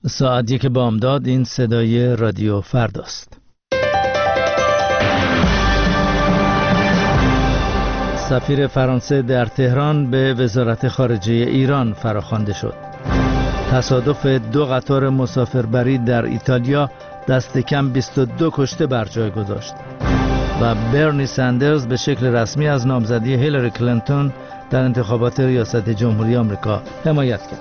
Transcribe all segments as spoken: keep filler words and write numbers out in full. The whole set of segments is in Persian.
ساعت یک بامداد. این صدای رادیو فرداست. سفیر فرانسه در تهران به وزارت خارجه ایران فراخوانده شد. تصادف دو قطار مسافربری در ایتالیا دست کم بیست و دو کشته بر جای گذاشت. و برنی سندرز به شکل رسمی از نامزدی هیلاری کلینتون در انتخابات ریاست جمهوری آمریکا حمایت کرد.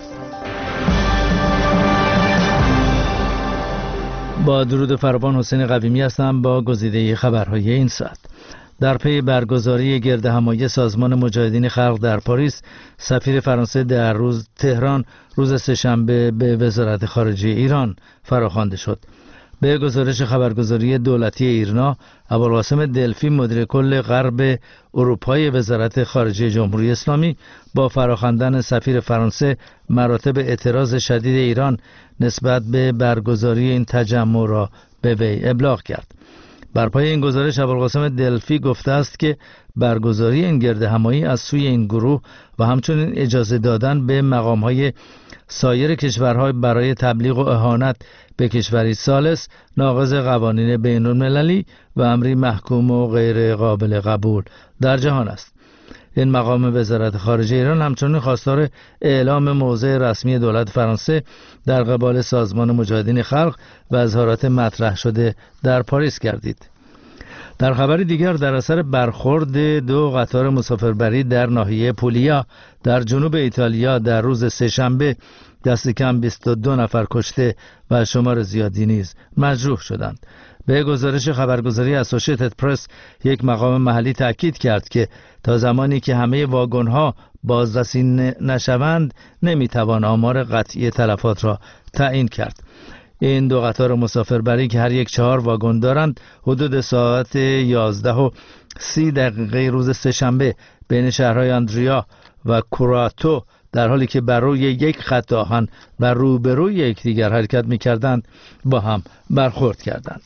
با درود فراوان، حسین قویمی هستم با گزیده خبرهای این ساعت. در پی برگزاری گردهمایی سازمان مجاهدین خلق در پاریس، سفیر فرانسه در روز تهران روز سه‌شنبه به وزارت خارجه ایران فراخوانده شد. به گزارش خبرگزاری دولتی ایرنا، ابوالقاسم دلفی مدیر کل غرب اروپای وزارت خارجه جمهوری اسلامی با فراخواندن سفیر فرانسه مراتب اعتراض شدید ایران نسبت به برگزاری این تجمع را به وی ابلاغ کرد. بر پای این گزارش ابوالقاسم دلفی گفته است که برگزاری این گردهمایی از سوی این گروه و همچنین اجازه دادن به مقام‌های سایر کشورها برای تبلیغ و اهانت به کشوری ثالث ناقض قوانین بین‌المللی و امری محکوم و غیر قابل قبول در جهان است. این مقام وزارت خارجه ایران همچنین خواستار اعلام موضع رسمی دولت فرانسه در قبال سازمان مجاهدین خلق و اظهارات مطرح شده در پاریس گردید. در خبر دیگر، در اثر برخورد دو قطار مسافربری در ناحیه پولیا در جنوب ایتالیا در روز سه‌شنبه دست کم بیست و دو نفر کشته و شمار زیادی نیز مجروح شدند. به گزارش خبرگزاری اسوشیتد پرس، یک مقام محلی تاکید کرد که تا زمانی که همه واگن‌ها بازرسی نشوند نمیتوان آمار قطعی تلفات را تعیین کرد. این دو قطار مسافربری که هر یک چهار واگن دارند حدود ساعت یازده و سی دقیقه روز سه‌شنبه بین شهرهای آندریا و کوراتو در حالی که بر روی یک خط آهن و روبروی یکدیگر حرکت می‌کردند با هم برخورد کردند.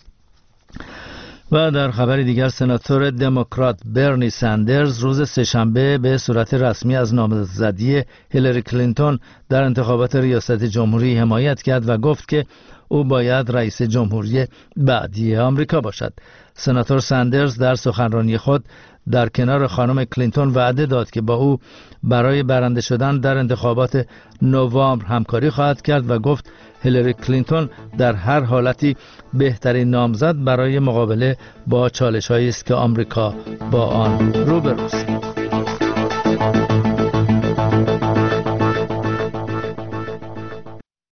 و در خبر دیگر، سناتور دموکرات برنی سندرز روز سه‌شنبه به صورت رسمی از نامزدی هیلاری کلینتون در انتخابات ریاست جمهوری حمایت کرد و گفت که او باید رئیس جمهوری بعدی آمریکا باشد. سناتور سندرز در سخنرانی خود در کنار خانم کلینتون وعده داد که با او برای برنده شدن در انتخابات نوامبر همکاری خواهد کرد و گفت هیلاری کلینتون در هر حالتی بهترین نامزد برای مقابله با چالش‌هایی است که آمریکا با آن روبروست.